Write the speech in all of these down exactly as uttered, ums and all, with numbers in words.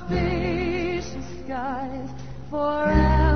spacious skies for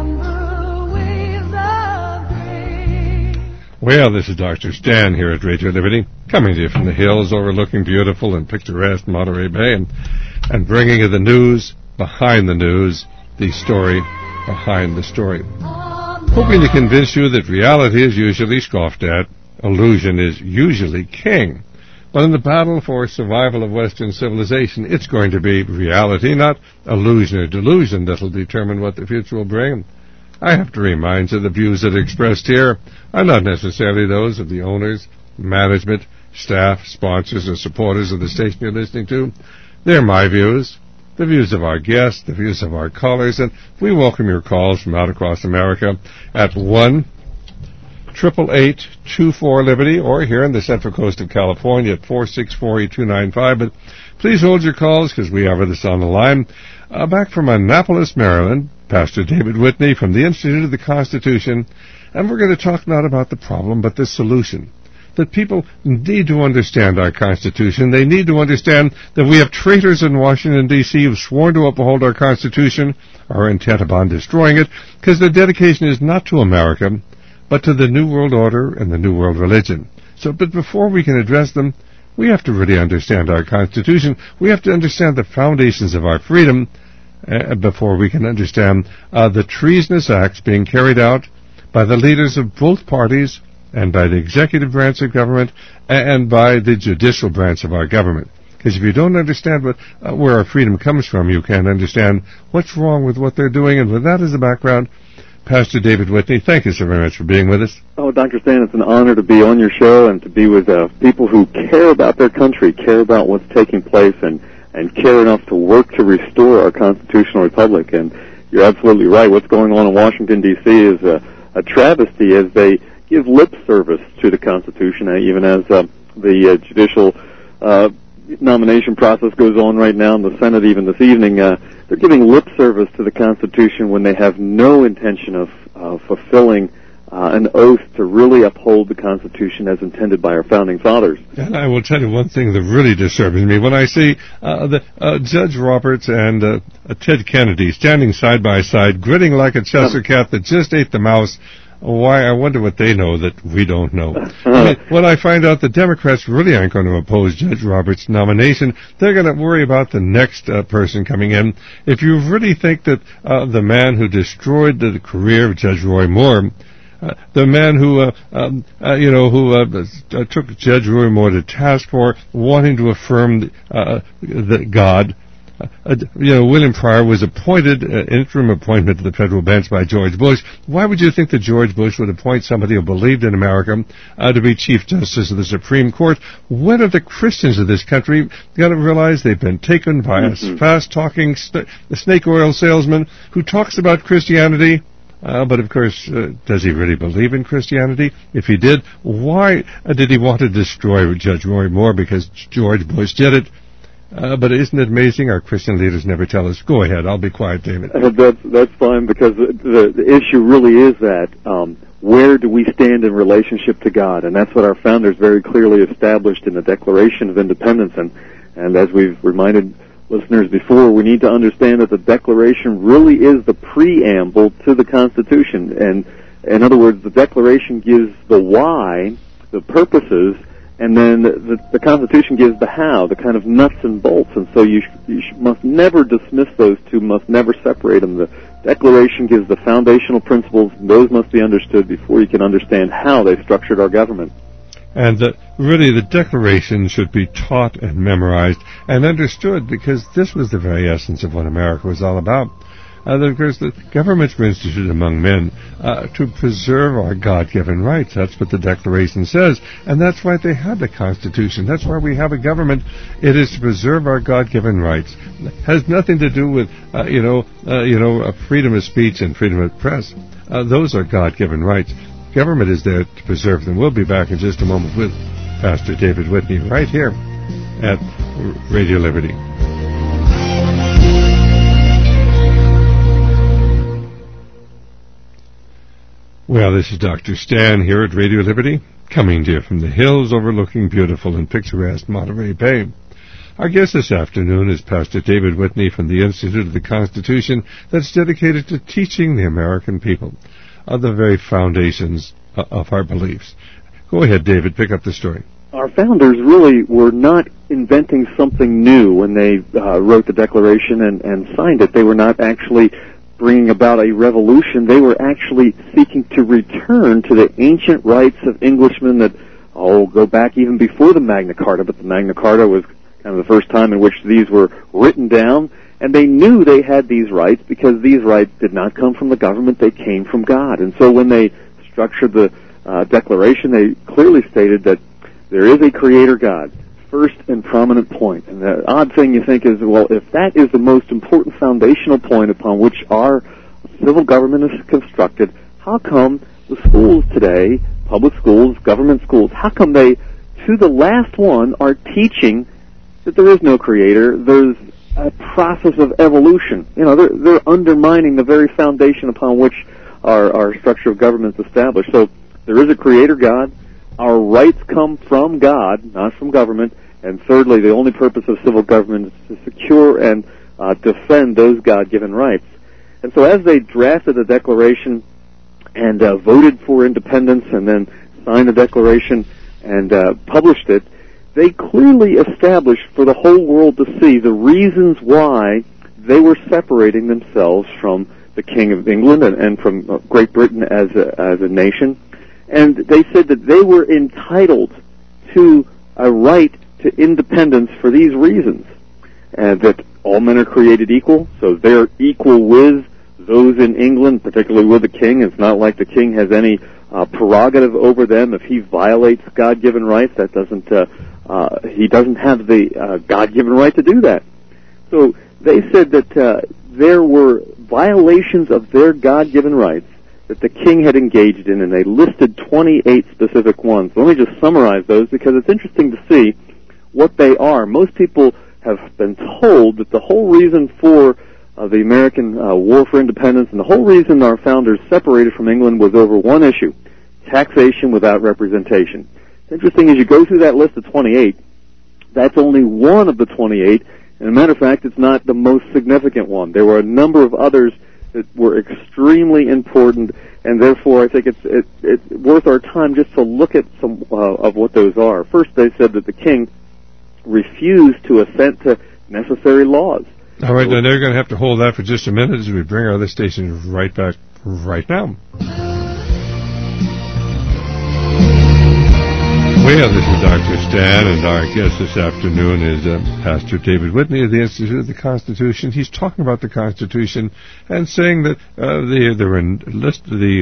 amber waves of grain. Well, this is Doctor Stan here at Radio Liberty, coming to you from the hills overlooking beautiful and picturesque Monterey Bay, and, and bringing you the news behind the news, the story behind the story. Hoping to convince you that reality is usually scoffed at, illusion is usually king. But in the battle for survival of Western civilization, it's going to be reality, not illusion or delusion, that will determine what the future will bring. I have to remind you the views that are expressed here are not necessarily those of the owners, management, staff, sponsors, or supporters of the station you're listening to. They're my views, the views of our guests, the views of our callers, and we welcome your calls from out across America at one triple eight two four Liberty, or here in the Central Coast of California at four six four eight two nine five. But please hold your calls because we have this on the line. Uh, back from Annapolis, Maryland, Pastor David Whitney from the Institute of the Constitution, and we're going to talk not about the problem but the solution. That people need to understand our Constitution. They need to understand that we have traitors in Washington, D C who've sworn to uphold our Constitution, are intent upon destroying it, because their dedication is not to America, but to the New World Order and the New World Religion. So, but before we can address them, we have to really understand our Constitution. We have to understand the foundations of our freedom uh, before we can understand uh, the treasonous acts being carried out by the leaders of both parties and by the executive branch of government and by the judicial branch of our government. Because if you don't understand what, uh, where our freedom comes from, you can't understand what's wrong with what they're doing. And with that as a background, Pastor David Whitney, thank you so very much for being with us. Oh, Doctor Stan, it's an honor to be on your show and to be with uh, people who care about their country, care about what's taking place, and, and care enough to work to restore our constitutional republic. And you're absolutely right. What's going on in Washington, D C is a, a travesty as they give lip service to the Constitution, uh, even as uh, the uh, judicial uh, nomination process goes on right now in the Senate even this evening. Uh, they're giving lip service to the Constitution when they have no intention of uh, fulfilling uh, an oath to really uphold the Constitution as intended by our founding fathers. And I will tell you one thing that really disturbs me. When I see uh, the, uh, Judge Roberts and uh, uh, Ted Kennedy standing side by side, grinning like a Cheshire cat that just ate the mouse, why, I wonder what they know that we don't know. I mean, when I find out the Democrats really aren't going to oppose Judge Roberts' nomination, they're going to worry about the next uh, person coming in. If you really think that uh, the man who destroyed the career of Judge Roy Moore, uh, the man who, uh, um, uh, you know, who uh, uh, took Judge Roy Moore to task for wanting to affirm uh, the God, Uh, you know, William Pryor was appointed, uh, interim appointment to the federal bench by George Bush. Why would you think that George Bush would appoint somebody who believed in America uh, to be Chief Justice of the Supreme Court? When are the Christians of this country got to realize they've been taken by mm-hmm. a fast-talking st- snake oil salesman who talks about Christianity? Uh, but, of course, uh, does he really believe in Christianity? If he did, why uh, did he want to destroy Judge Roy Moore? Because George Bush did it. Uh, but isn't it amazing our Christian leaders never tell us? Go ahead, I'll be quiet, David. Uh, that's, that's fine, because the, the, the issue really is that um, where do we stand in relationship to God? And that's what our founders very clearly established in the Declaration of Independence. And, and as we've reminded listeners before, we need to understand that the Declaration really is the preamble to the Constitution. And in other words, the Declaration gives the why, the purposes, and then the, the Constitution gives the how, the kind of nuts and bolts. And so you, sh- you sh- must never dismiss those two, must never separate them. The Declaration gives the foundational principles, and those must be understood before you can understand how they structured our government. And uh, really, the Declaration should be taught and memorized and understood, because this was the very essence of what America was all about. Uh, of course, the governments were instituted among men uh, to preserve our God-given rights. That's what the Declaration says, and that's why they have the Constitution. That's why we have a government. It is to preserve our God-given rights. It has nothing to do with, uh, you know, uh, you know, uh, freedom of speech and freedom of press. Uh, those are God-given rights. Government is there to preserve them. We'll be back in just a moment with Pastor David Whitney right here at Radio Liberty. Well, this is Doctor Stan here at Radio Liberty, coming to you from the hills overlooking beautiful and picturesque Monterey Bay. Our guest this afternoon is Pastor David Whitney from the Institute of the Constitution that's dedicated to teaching the American people of the very foundations of our beliefs. Go ahead, David, pick up the story. Our founders really were not inventing something new when they uh, wrote the Declaration and, and signed it. They were not actually bringing about a revolution. They were actually seeking to return to the ancient rights of Englishmen that, oh, go back even before the Magna Carta, but the Magna Carta was kind of the first time in which these were written down, and they knew they had these rights because these rights did not come from the government, they came from God. And so when they structured the uh, Declaration, they clearly stated that there is a Creator God, first and prominent point. And the odd thing you think is, well, if that is the most important foundational point upon which our civil government is constructed, how come the schools today, public schools, government schools, how come they, to the last one, are teaching that there is no Creator, there's a process of evolution? You know, they're, they're undermining the very foundation upon which our, our structure of government is established. So there is a Creator God. Our rights come from God, not from government. And thirdly, the only purpose of civil government is to secure and uh, defend those God-given rights. And so as they drafted the Declaration and uh, voted for independence and then signed the Declaration and uh, published it, they clearly established for the whole world to see the reasons why they were separating themselves from the King of England and, and from uh, Great Britain as a, as a nation. And they said that they were entitled to a right to independence for these reasons, and that all men are created equal, so they're equal with those in England, particularly with the king. It's not like the king has any uh, prerogative over them. If he violates God-given rights, that doesn't uh, uh, he doesn't have the uh, God-given right to do that. So they said that uh, there were violations of their God-given rights that the king had engaged in, and they listed twenty-eight specific ones. So let me just summarize those because it's interesting to see what they are. Most people have been told that the whole reason for uh, the American uh, War for Independence and the whole reason our founders separated from England was over one issue: taxation without representation. It's interesting, as you go through that list of twenty-eight, that's only one of the twenty-eight, and as a matter of fact, it's not the most significant one. There were a number of others that were extremely important, and therefore I think it's, it, it's worth our time just to look at some uh, of what those are. First, they said that the king refused to assent to necessary laws. All right, now they're going to have to hold that for just a minute as we bring our other stations right back right now. Well, this is Doctor Stan, and our guest this afternoon is uh, Pastor David Whitney of the Institute of the Constitution. He's talking about the Constitution and saying that uh, the the list the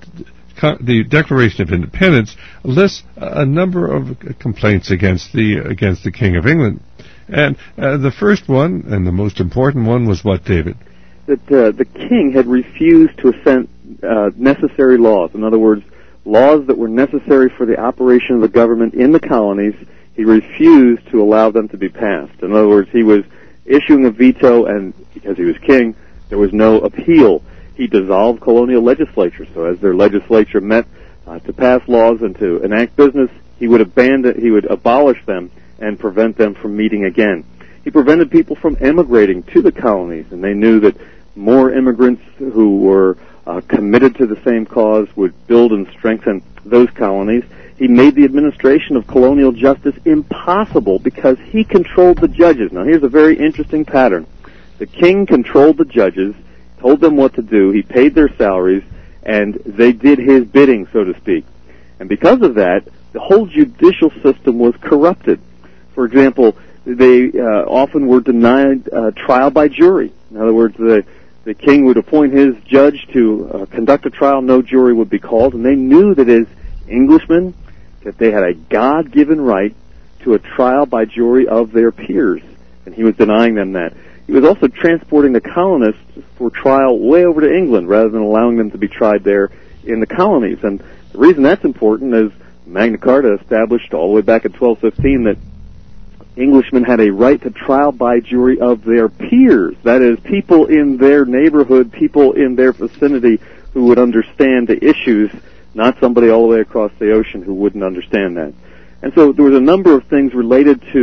the Declaration of Independence lists a number of complaints against the against the King of England, and uh, the first one and the most important one was what, David? That uh, the king had refused to assent uh, necessary laws. In other words, laws that were necessary for the operation of the government in the colonies, he refused to allow them to be passed. In other words, he was issuing a veto, and because he was king, there was no appeal. He dissolved colonial legislatures, so as their legislature met uh, to pass laws and to enact business, he would abandon, he would abolish them and prevent them from meeting again. He prevented people from emigrating to the colonies, and they knew that more immigrants who were Uh, committed to the same cause would build and strengthen those colonies. He made the administration of colonial justice impossible because he controlled the judges. Now, here's a very interesting pattern. The king controlled the judges, told them what to do, he paid their salaries, and they did his bidding, so to speak. And because of that, the whole judicial system was corrupted. For example, they uh, often were denied uh, trial by jury. In other words, the The king would appoint his judge to uh, conduct a trial. No jury would be called, and they knew that as Englishmen, that they had a God-given right to a trial by jury of their peers, and he was denying them that. He was also transporting the colonists for trial way over to England rather than allowing them to be tried there in the colonies. And the reason that's important is Magna Carta established all the way back in twelve fifteen that Englishmen had a right to trial by jury of their peers. That is, people in their neighborhood, people in their vicinity who would understand the issues, not somebody all the way across the ocean who wouldn't understand that. And so there was a number of things related to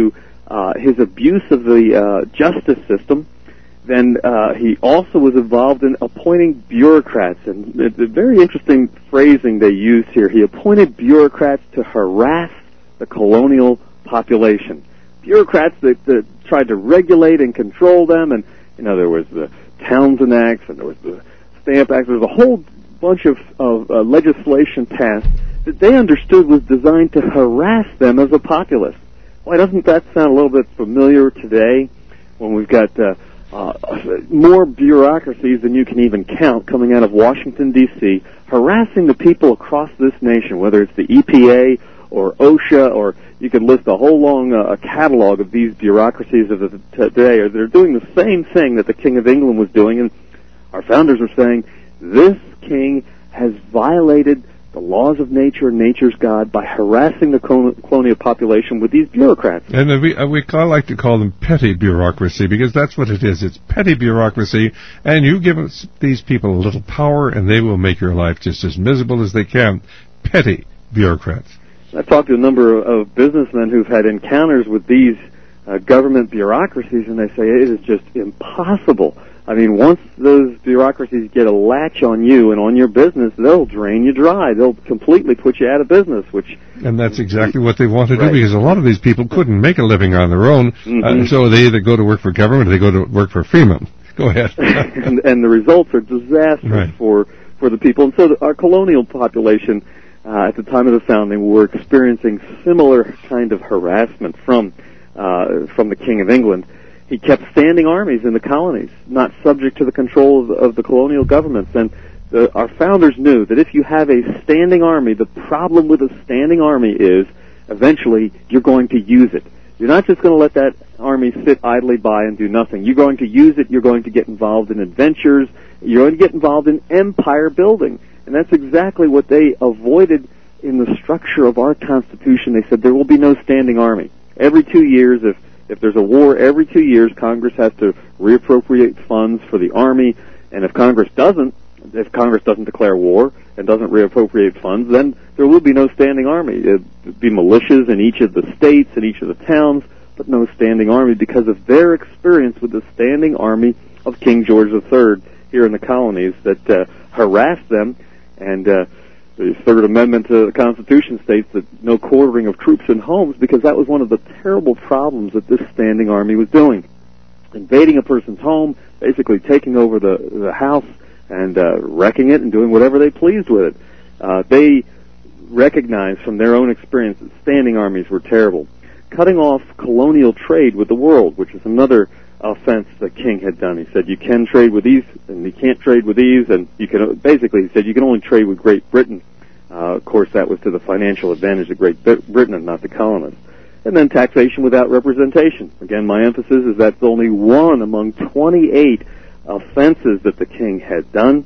uh, his abuse of the uh, justice system, then uh, he also was involved in appointing bureaucrats. And the, the very interesting phrasing they used here, he appointed bureaucrats to harass the colonial population. Bureaucrats that, that tried to regulate and control them, and, you know, there was the Townsend Acts, and there was the Stamp Act. There was a whole bunch of, of uh, legislation passed that they understood was designed to harass them as a populace. Why doesn't that sound a little bit familiar today when we've got uh, uh, more bureaucracies than you can even count coming out of Washington, D C, harassing the people across this nation, whether it's the E P A or OSHA, or you could list a whole long uh, catalog of these bureaucracies of the t- today. They're doing the same thing that the King of England was doing, and our founders are saying, this king has violated the laws of nature and nature's God by harassing the colonial population with these bureaucrats. And we, uh, we call, like to call them petty bureaucracy, because that's what it is. It's petty bureaucracy, and you give us, these people a little power, and they will make your life just as miserable as they can. Petty bureaucrats. I've talked to a number of businessmen who've had encounters with these uh, government bureaucracies, and they say it is just impossible. I mean, once those bureaucracies get a latch on you and on your business, they'll drain you dry. They'll completely put you out of business, which... And that's exactly what they want to do, right. because a lot of these people couldn't make a living on their own, mm-hmm. uh, so they either go to work for government or they go to work for FEMA. Go ahead. and, and the results are disastrous right. for, for the people. And so the, our colonial population, uh, at the time of the founding, were experiencing similar kind of harassment from, uh, from the King of England. He kept standing armies in the colonies, not subject to the control of the, of the colonial governments. And the, our founders knew that if you have a standing army, the problem with a standing army is eventually you're going to use it. You're not just going to let that army sit idly by and do nothing. You're going to use it. You're going to get involved in adventures. You're going to get involved in empire building. And that's exactly what they avoided in the structure of our Constitution. They said there will be no standing army. Every two years, if If there's a war every two years, Congress has to reappropriate funds for the Army, and if Congress doesn't, if Congress doesn't declare war and doesn't reappropriate funds, then there will be no standing Army. There will be militias in each of the states, in each of the towns, but no standing Army because of their experience with the standing army of King George the Third here in the colonies that uh, harassed them, and uh, the Third Amendment to the Constitution states that no quartering of troops in homes, because that was one of the terrible problems that this standing army was doing. Invading a person's home, basically taking over the, the house and uh, wrecking it and doing whatever they pleased with it. Uh, they recognized from their own experience that standing armies were terrible. Cutting off colonial trade with the world, which is another offense the king had done. He said you can trade with these and you can't trade with these, and you can basically, he said you can only trade with Great Britain. Uh, of course, that was to the financial advantage of Great Britain and not the colonists. And then taxation without representation. Again, my emphasis is that's only one among twenty-eight offenses that the king had done.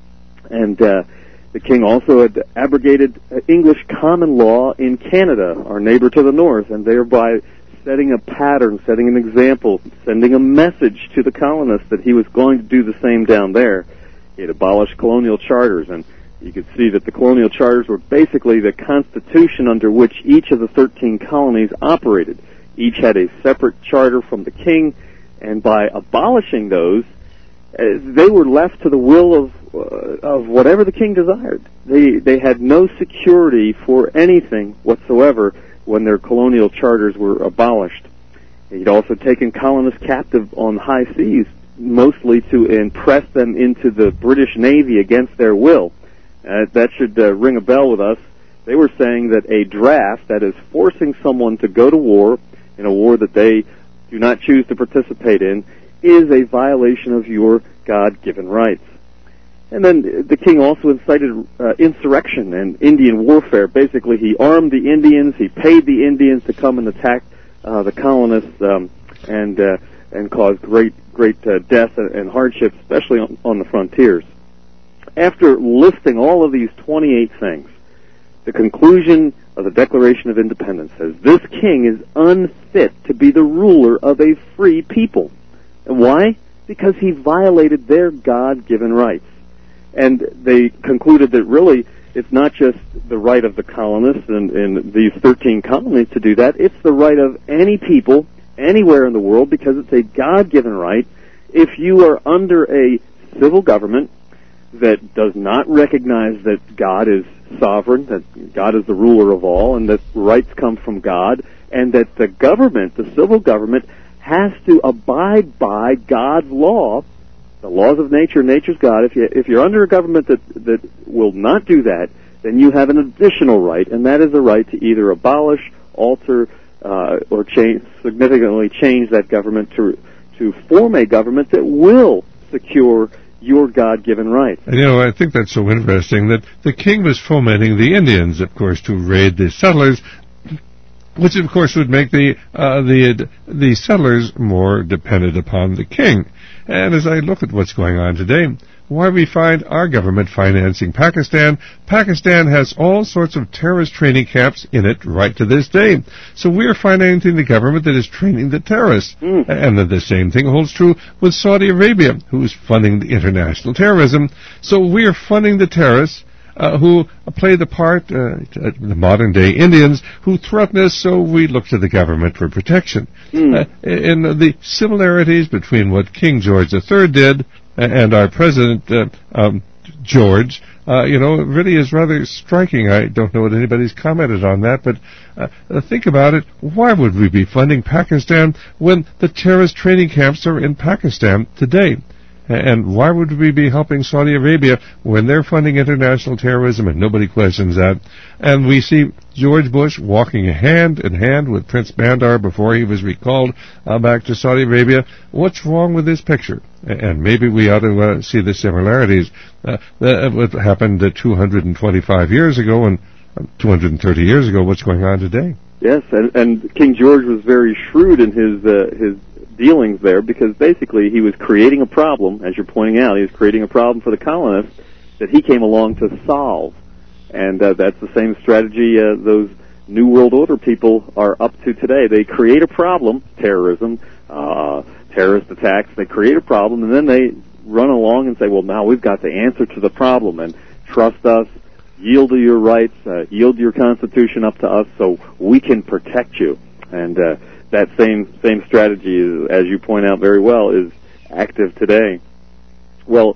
And uh, the king also had abrogated English common law in Canada, our neighbor to the north, and thereby setting a pattern, setting an example, sending a message to the colonists that he was going to do the same down there. He had abolished colonial charters, and you could see that the colonial charters were basically the constitution under which each of the thirteen colonies operated. Each had a separate charter from the king, and by abolishing those, uh, they were left to the will of uh, of whatever the king desired. They they had no security for anything whatsoever when their colonial charters were abolished. He'd also taken colonists captive on high seas, mostly to impress them into the British Navy against their will. Uh, that should uh, ring a bell with us. They were saying that a draft, that is forcing someone to go to war, in a war that they do not choose to participate in, is a violation of your God-given rights. And then the king also incited uh, insurrection and Indian warfare. Basically, he armed the Indians, he paid the Indians to come and attack uh, the colonists, um, and uh, and caused great great uh, death and hardship, especially on, on the frontiers. After listing all of these twenty-eight things, the conclusion of the Declaration of Independence says this king is unfit to be the ruler of a free people. And why? Because he violated their God-given rights. And they concluded that really it's not just the right of the colonists and, and these thirteen colonies to do that, it's the right of any people, anywhere in the world because it's a God-given right. If you are under a civil government that does not recognize that God is sovereign, that God is the ruler of all, and that rights come from God, and that the government, the civil government, has to abide by God's law, the laws of nature, nature's God. If you if you're under a government that that will not do that, then you have an additional right, and that is a right to either abolish, alter, uh, or change, significantly change that government to to form a government that will secure your God-given rights. And, you know, I think that's so interesting that the king was fomenting the Indians, of course, to raid the settlers, which, of course, would make the uh, the the settlers more dependent upon the king. And as I look at what's going on today, why we find our government financing Pakistan. Pakistan has all sorts of terrorist training camps in it right to this day. So we're financing the government that is training the terrorists. Mm. And then the same thing holds true with Saudi Arabia, who's funding the international terrorism. So we're funding the terrorists uh, who play the part, uh, the modern-day Indians, who threaten us, so we look to the government for protection. Mm. Uh, and the similarities between what King George the Third did and our President, uh, um, George, uh, you know, really is rather striking. I don't know what anybody's commented on that, but uh, think about it. Why would we be funding Pakistan when the terrorist training camps are in Pakistan today? And why would we be helping Saudi Arabia when they're funding international terrorism, and nobody questions that? And we see George Bush walking hand in hand with Prince Bandar before he was recalled uh, back to Saudi Arabia. What's wrong with this picture? And maybe we ought to uh, see the similarities. Uh, that what happened uh, two hundred twenty-five years ago and uh, two hundred thirty years ago. What's going on today? Yes, and, and King George was very shrewd in his uh, his dealings there, because basically he was creating a problem, as you're pointing out. He was creating a problem for the colonists that he came along to solve. And uh, that's the same strategy uh, those New World Order people are up to today. They create a problem, terrorism, uh, terrorist attacks. They create a problem, and then they run along and say, well, now we've got the answer to the problem, and trust us, yield to your rights, uh, yield your Constitution up to us so we can protect you. And uh, that same same strategy, is, as you point out very well, is active today. Well,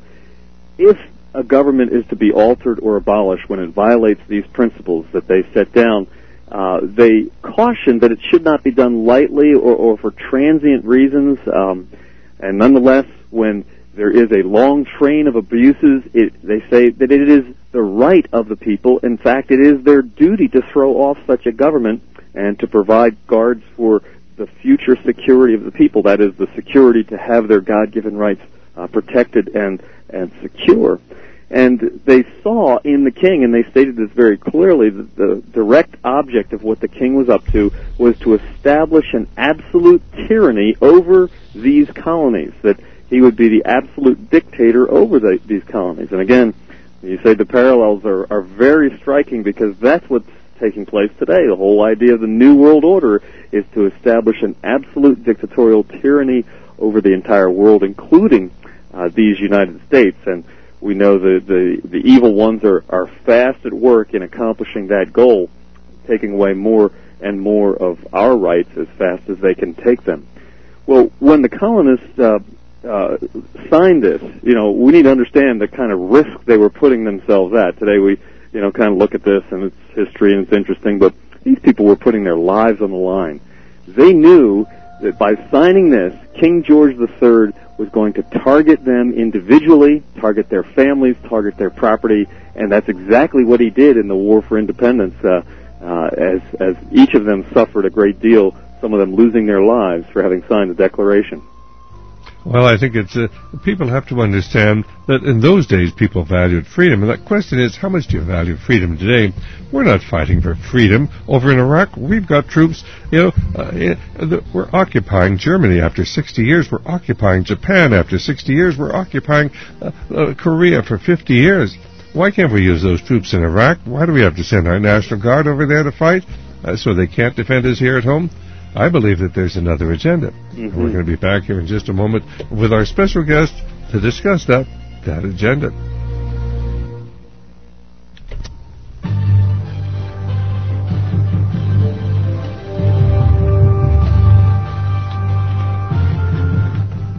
if a government is to be altered or abolished when it violates these principles that they set down, uh, they caution that it should not be done lightly or, or for transient reasons. Um, and nonetheless, when there is a long train of abuses, it, they say that it is the right of the people. In fact, it is their duty to throw off such a government and to provide guards for the future security of the people. That is, the security to have their God-given rights uh, protected and, and secure. And they saw in the king, and they stated this very clearly, that the direct object of what the king was up to was to establish an absolute tyranny over these colonies, that he would be the absolute dictator over the, these colonies. And again, you say the parallels are, are very striking, because that's what's taking place today. The whole idea of the New World Order is to establish an absolute dictatorial tyranny over the entire world, including uh, these United States. And we know the, the, the evil ones are, are fast at work in accomplishing that goal, taking away more and more of our rights as fast as they can take them. Well, when the colonists uh, uh, signed this, you know, we need to understand the kind of risk they were putting themselves at. Today we, you know, kind of look at this, and it's history and it's interesting, but these people were putting their lives on the line. They knew that by signing this, King George the Third was going to target them individually, target their families, target their property, and that's exactly what he did in the War for Independence, uh, uh, as, as each of them suffered a great deal, some of them losing their lives for having signed the Declaration. Well, I think it's uh, people have to understand that in those days people valued freedom, and that question is, how much do you value freedom today? We're not fighting for freedom over in Iraq. We've got troops, you know, uh, we're occupying Germany after sixty years. We're occupying Japan after sixty years. We're occupying uh, uh, Korea for fifty years. Why can't we use those troops in Iraq? Why do we have to send our National Guard over there to fight uh, so they can't defend us here at home? I believe that there's another agenda. Mm-hmm. And we're going to be back here in just a moment with our special guest to discuss that, that agenda.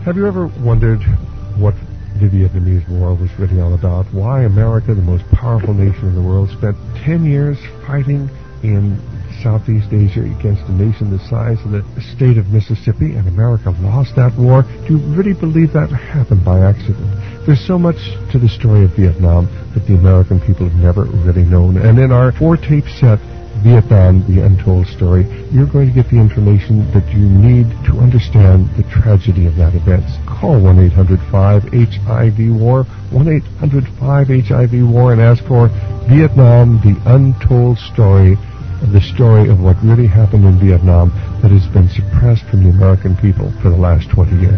Have you ever wondered what the Vietnamese War was really all about? Why America, the most powerful nation in the world, spent ten years fighting in Southeast Asia against a nation the size of the state of Mississippi, and America lost that war? Do you really believe that happened by accident? There's so much to the story of Vietnam that the American people have never really known. And in our four-tape set, Vietnam, The Untold Story, you're going to get the information that you need to understand the tragedy of that event. Call one eight hundred five H I V war, one eight hundred five H I V war, and ask for Vietnam, The Untold Story, the story of what really happened in Vietnam that has been suppressed from the American people for the last twenty years.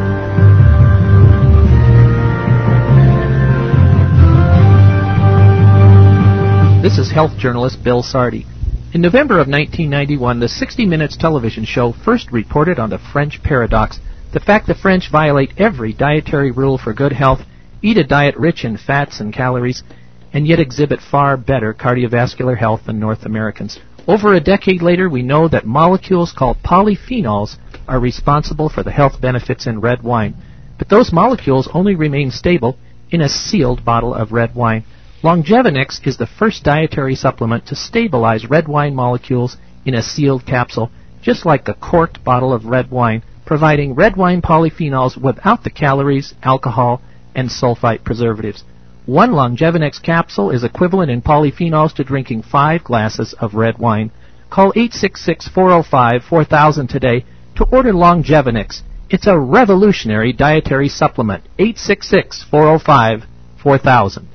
This is health journalist Bill Sardi. In November of nineteen ninety-one, the sixty minutes television show first reported on the French paradox, the fact the French violate every dietary rule for good health, eat a diet rich in fats and calories, and yet exhibit far better cardiovascular health than North Americans. Over a decade later, we know that molecules called polyphenols are responsible for the health benefits in red wine. But those molecules only remain stable in a sealed bottle of red wine. Longevinex is the first dietary supplement to stabilize red wine molecules in a sealed capsule, just like a corked bottle of red wine, providing red wine polyphenols without the calories, alcohol, and sulfite preservatives. One Longevinex capsule is equivalent in polyphenols to drinking five glasses of red wine. Call eight six six, four oh five, four thousand today to order Longevinex. It's a revolutionary dietary supplement. eight six six, four oh five, four thousand.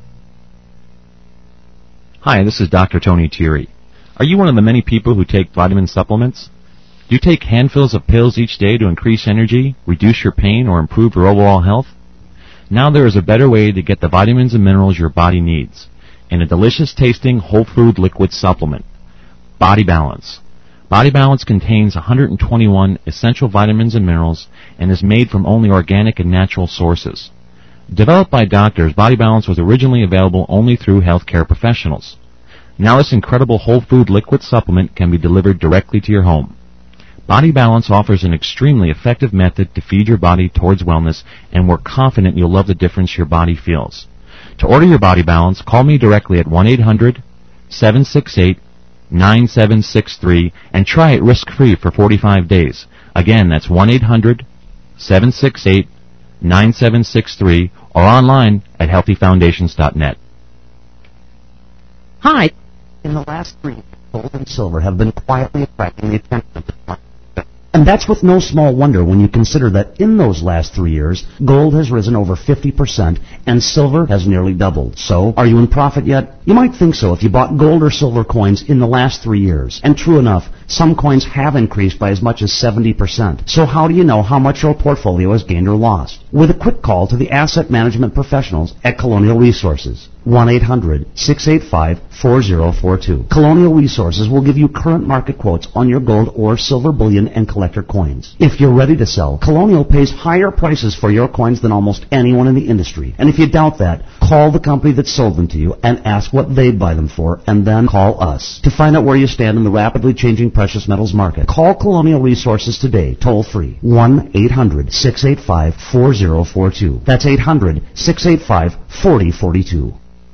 Hi, this is Doctor Tony Thierry. Are you one of the many people who take vitamin supplements? Do you take handfuls of pills each day to increase energy, reduce your pain, or improve your overall health? Now there is a better way to get the vitamins and minerals your body needs in a delicious-tasting whole food liquid supplement, Body Balance. Body Balance contains one hundred twenty-one essential vitamins and minerals and is made from only organic and natural sources. Developed by doctors, Body Balance was originally available only through healthcare professionals. Now this incredible whole food liquid supplement can be delivered directly to your home. Body Balance offers an extremely effective method to feed your body towards wellness, and we're confident you'll love the difference your body feels. To order your Body Balance, call me directly at one eight hundred, seven six eight, nine seven six three and try it risk-free for forty-five days. Again, that's one eight hundred, seven six eight, nine seven six three or online at healthy foundations dot net. Hi. In the last three, gold and silver have been quietly attracting the attention of the market. And that's with no small wonder when you consider that in those last three years, gold has risen over fifty percent and silver has nearly doubled. So, are you in profit yet? You might think so if you bought gold or silver coins in the last three years. And true enough, some coins have increased by as much as seventy percent. So how do you know how much your portfolio has gained or lost? With a quick call to the asset management professionals at Colonial Resources. one eight hundred, six eight five, four oh four two. Colonial Resources will give you current market quotes on your gold or silver bullion and collector coins. If you're ready to sell, Colonial pays higher prices for your coins than almost anyone in the industry. And if you doubt that, call the company that sold them to you and ask what they'd buy them for, and then call us. To find out where you stand in the rapidly changing precious metals market, call Colonial Resources today, toll free, one eight hundred, six eight five, four oh four two. That's eight hundred, six eight five, four oh four two.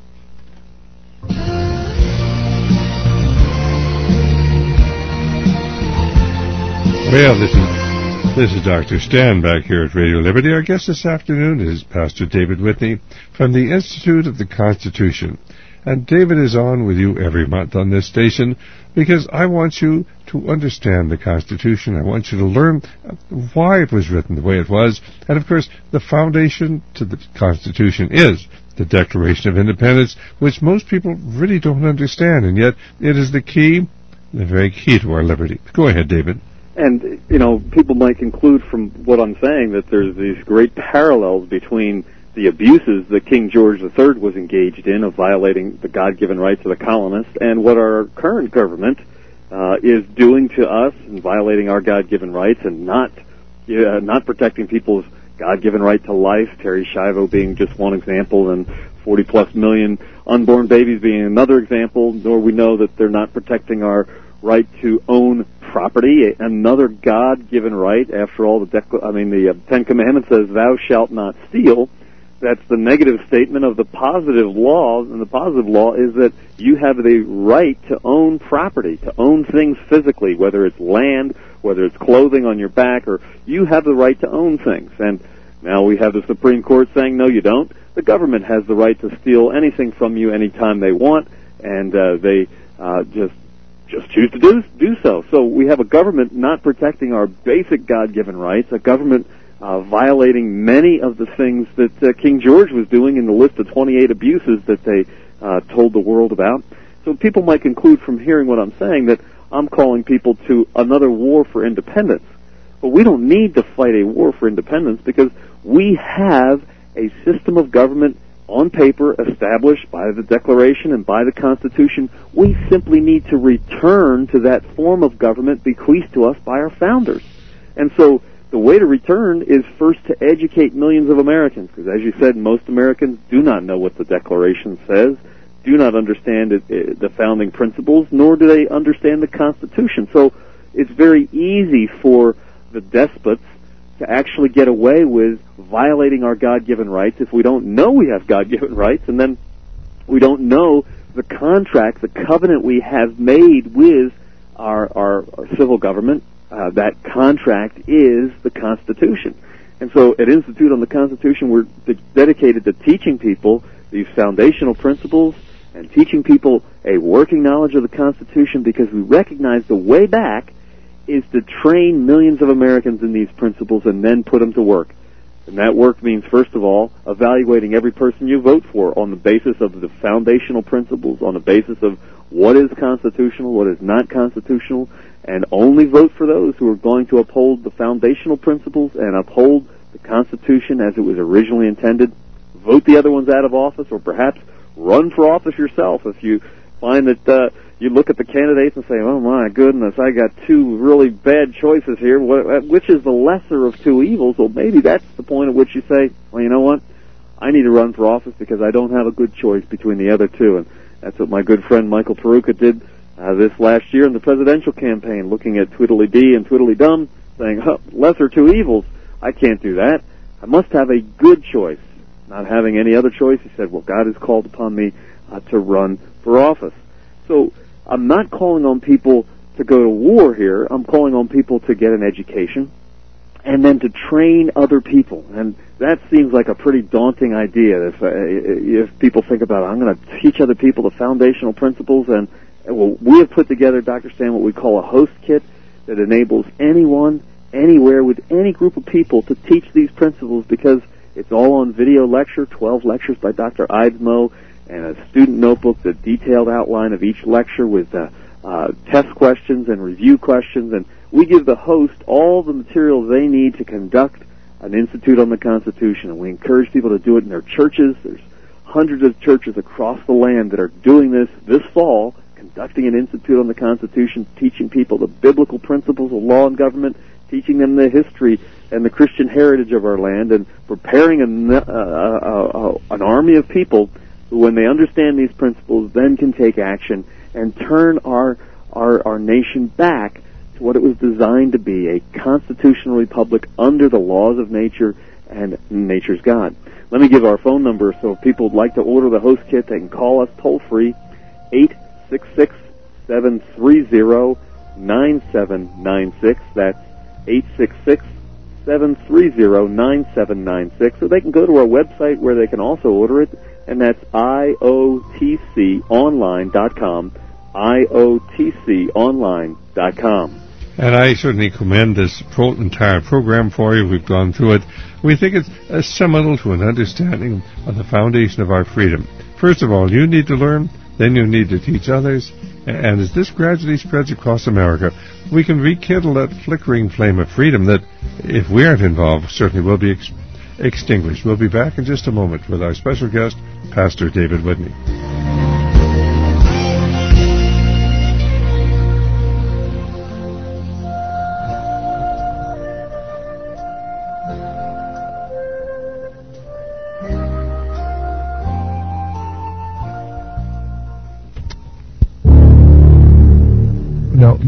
Well, this is this is Doctor Stan back here at Radio Liberty. Our guest this afternoon is Pastor David Whitney from the Institute of the Constitution. And David is on with you every month on this station because I want you to understand the Constitution. I want you to learn why it was written the way it was. And, of course, the foundation to the Constitution is the Declaration of Independence, which most people really don't understand, and yet it is the key, the very key to our liberty. Go ahead, David. And, you know, people might conclude from what I'm saying that there's these great parallels between the abuses that King George the Third was engaged in of violating the God-given rights of the colonists and what our current government uh, is doing to us and violating our God-given rights and not uh, not protecting people's God-given right to life, Terry Schiavo being just one example and forty plus million unborn babies being another example, nor we know that they're not protecting our right to own property, another God-given right. After all, the decla- I mean, the uh, Ten Commandments says, "Thou shalt not steal." That's the negative statement of the positive law, and the positive law is that you have the right to own property, to own things physically, whether it's land, whether it's clothing on your back, or you have the right to own things. And now we have the Supreme Court saying, no, you don't. The government has the right to steal anything from you anytime they want, and uh, they uh, just just choose to do do so. So we have a government not protecting our basic God-given rights, a government uh, violating many of the things that uh, King George was doing in the list of twenty-eight abuses that they uh, told the world about. So people might conclude from hearing what I'm saying that I'm calling people to another war for independence. But we don't need to fight a war for independence because we have a system of government on paper established by the Declaration and by the Constitution. We simply need to return to that form of government bequeathed to us by our founders. And so the way to return is first to educate millions of Americans, because as you said, most Americans do not know what the Declaration says, do not understand it, it, the founding principles, nor do they understand the Constitution. So it's very easy for the despots to actually get away with violating our God-given rights if we don't know we have God-given rights, and then we don't know the contract, the covenant we have made with our, our, our civil government. Uh, that contract is the Constitution. And so at Institute on the Constitution, we're de- dedicated to teaching people these foundational principles and teaching people a working knowledge of the Constitution, because we recognize the way back is to train millions of Americans in these principles and then put them to work. And that work means, first of all, evaluating every person you vote for on the basis of the foundational principles, on the basis of what is constitutional, what is not constitutional, and only vote for those who are going to uphold the foundational principles and uphold the Constitution as it was originally intended. Vote the other ones out of office, or perhaps run for office yourself if you find that uh, you look at the candidates and say, oh my goodness, I got two really bad choices here. Which is the lesser of two evils? Well, maybe that's the point at which you say, well, you know what? I need to run for office because I don't have a good choice between the other two. And that's what my good friend Michael Peruka did uh, this last year in the presidential campaign, looking at Tweedledee and Tweedledum, saying, oh, lesser two evils. I can't do that. I must have a good choice. Not having any other choice, he said, well, God has called upon me uh, to run for office. So I'm not calling on people to go to war here. I'm calling on people to get an education and then to train other people. And that seems like a pretty daunting idea if, uh, if people think about it. I'm going to teach other people the foundational principles. And well, we have put together, Doctor Stan, what we call a host kit that enables anyone, anywhere, with any group of people to teach these principles, because it's all on video lecture, twelve lectures by Doctor Eidsmoe, and a student notebook, the detailed outline of each lecture with uh, uh, test questions and review questions. And we give the host all the materials they need to conduct an Institute on the Constitution. And we encourage people to do it in their churches. There's hundreds of churches across the land that are doing this this fall, conducting an Institute on the Constitution, teaching people the biblical principles of law and government, teaching them the history and the Christian heritage of our land, and preparing an, uh, uh, uh, an army of people who, when they understand these principles, then can take action and turn our, our, our nation back to what it was designed to be, a constitutional republic under the laws of nature and nature's God. Let me give our phone number, so if people would like to order the host kit, they can call us toll-free, eight six six, seven three zero, nine seven nine six. That's eight six six, seven three zero, nine seven nine six. Or they can go to our website where they can also order it, and that's I O T C online dot com, I O T C online dot com. And I certainly commend this pro- entire program for you. We've gone through it. We think it's uh, seminal to an understanding of the foundation of our freedom. First of all, you need to learn, then you need to teach others. And as this gradually spreads across America, we can rekindle that flickering flame of freedom that, if we aren't involved, certainly will be ex- extinguished. We'll be back in just a moment with our special guest, Pastor David Whitney.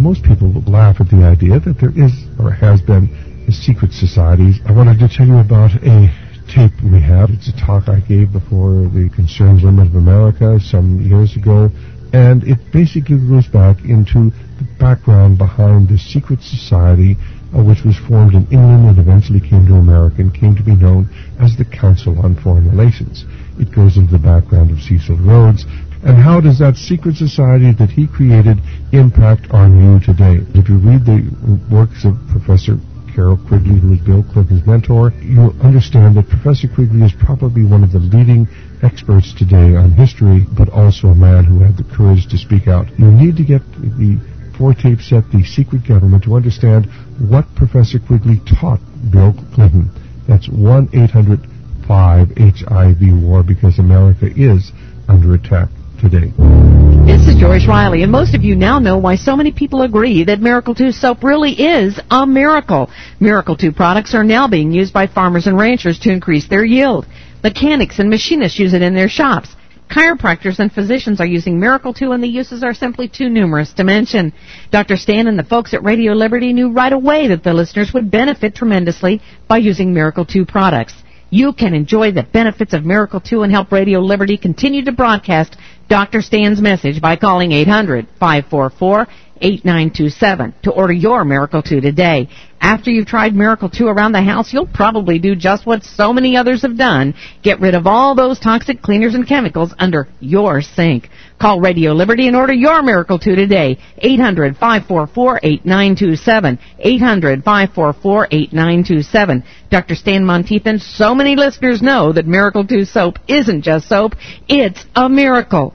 most people laugh at the idea that there is or has been secret societies. I wanted to tell you about a tape we have. It's a talk I gave before the Concerned Women of America some years ago, and it basically goes back into the background behind the secret society uh, which was formed in England and eventually came to America and came to be known as the Council on Foreign Relations. It goes into the background of Cecil Rhodes, and how does that secret society that he created impact on you today? If you read the works of Professor Carroll Quigley, who is Bill Clinton's mentor, you'll understand that Professor Quigley is probably one of the leading experts today on history, but also a man who had the courage to speak out. You need to get the four tape set, The Secret Government, to understand what Professor Quigley taught Bill Clinton. That's one eight hundred five H I V WAR, because America is under attack today. This is Joyce Riley, and most of you now know why so many people agree that Miracle two soap really is a miracle. Miracle two products are now being used by farmers and ranchers to increase their yield. Mechanics and machinists use it in their shops. Chiropractors and physicians are using Miracle two, and the uses are simply too numerous to mention. Doctor Stan and the folks at Radio Liberty knew right away that the listeners would benefit tremendously by using Miracle two products. You can enjoy the benefits of Miracle two and help Radio Liberty continue to broadcast Doctor Stan's message by calling eight hundred, five four four, eight nine two seven to order your Miracle two today. After you've tried Miracle two around the house, you'll probably do just what so many others have done. Get rid of all those toxic cleaners and chemicals under your sink. Call Radio Liberty and order your Miracle two today. eight hundred, five four four, eight nine two seven. eight hundred, five four four, eight nine two seven. Doctor Stan Monteith and so many listeners know that Miracle two soap isn't just soap, it's a miracle.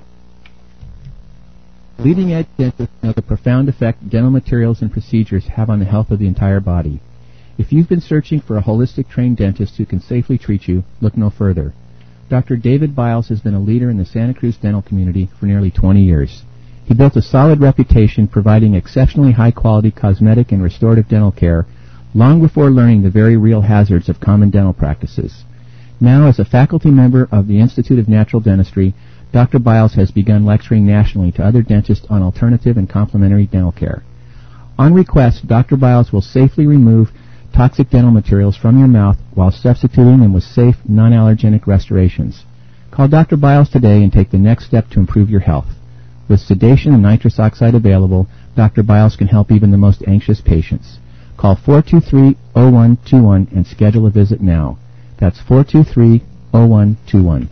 Leading-edge dentists know the profound effect dental materials and procedures have on the health of the entire body. If you've been searching for a holistic trained dentist who can safely treat you, look no further. Doctor David Biles has been a leader in the Santa Cruz dental community for nearly twenty years. He built a solid reputation providing exceptionally high-quality cosmetic and restorative dental care long before learning the very real hazards of common dental practices. Now, as a faculty member of the Institute of Natural Dentistry, Doctor Biles has begun lecturing nationally to other dentists on alternative and complementary dental care. On request, Doctor Biles will safely remove toxic dental materials from your mouth while substituting them with safe, non-allergenic restorations. Call Doctor Biles today and take the next step to improve your health. With sedation and nitrous oxide available, Doctor Biles can help even the most anxious patients. Call four two three, zero one two one and schedule a visit now. That's four two three, zero one two one.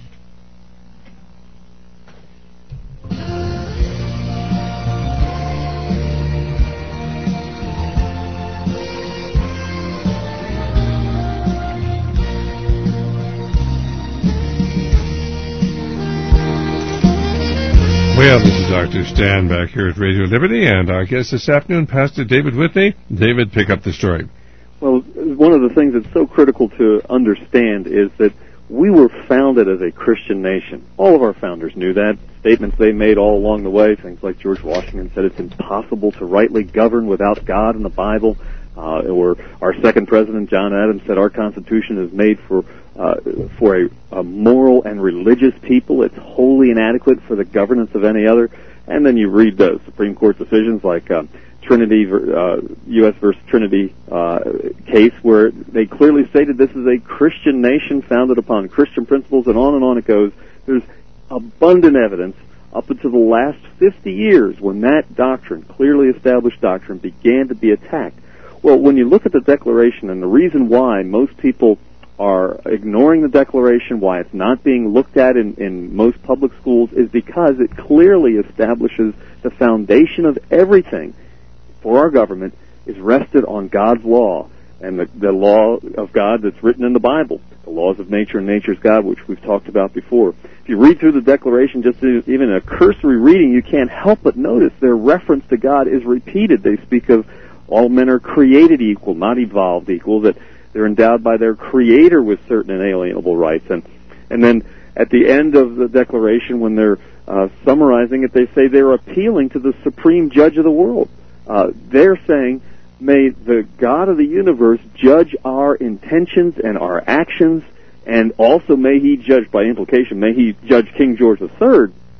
Well, this is Doctor Stan back here at Radio Liberty, and our guest this afternoon, Pastor David Whitney. David, pick up the story. Well, one of the things that's so critical to understand is that we were founded as a Christian nation. All of our founders knew that. Statements they made all along the way, things like George Washington said it's impossible to rightly govern without God in the Bible, uh, or our second president, John Adams, said our Constitution is made for uh, for a, a moral and religious people. It's wholly inadequate for the governance of any other. And then you read the Supreme Court decisions like uh, Trinity, uh, U S versus Trinity uh, case, where they clearly stated this is a Christian nation founded upon Christian principles, and on and on it goes. There's abundant evidence up until the last fifty years when that doctrine, clearly established doctrine, began to be attacked. Well, when you look at the Declaration, and the reason why most people are ignoring the Declaration, why it's not being looked at in, in most public schools, is because it clearly establishes the foundation of everything for our government is rested on God's law, and the, the law of God that's written in the Bible, the laws of nature and nature's God, which we've talked about before. If you read through the Declaration, just even a cursory reading, you can't help but notice their reference to God is repeated. They speak of all men are created equal, not evolved equal, that they're endowed by their Creator with certain inalienable rights. And and then at the end of the Declaration, when they're uh, summarizing it, they say they're appealing to the supreme judge of the world. Uh, they're saying, may the God of the universe judge our intentions and our actions, and also may he judge, by implication, may he judge King George the Third